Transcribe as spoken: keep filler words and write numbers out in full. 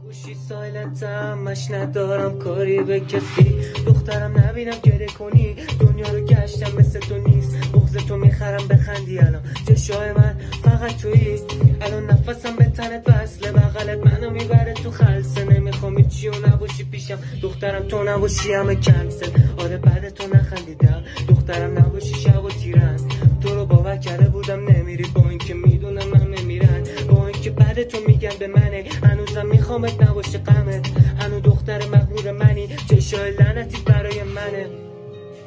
گوشی سایلنتم مش ندارم کاری به کسی. دخترم نبینم گره کنی، دنیا رو گشتم مثل تو نیست. بغض تو میخرم بخندی، الان چشای من فقط تویی. الان نفسم به تنت وصله، بغلت منو میبره تو خلصه. نمیخوام هیچی و نباشی پیشم، دخترم تو نباشی همه کنسل. آره بعد تو نخندیدم، دخترم نباشی شب و تیرن. تو رو باور کرده بودم نمیری، با اینکه میدونم همه میرن. با اینکه بعد تو میگن به منه، هنوزم میخوامت نباشه غمت. هنو دختر مغرور منی، چشای لعنتی برای منه.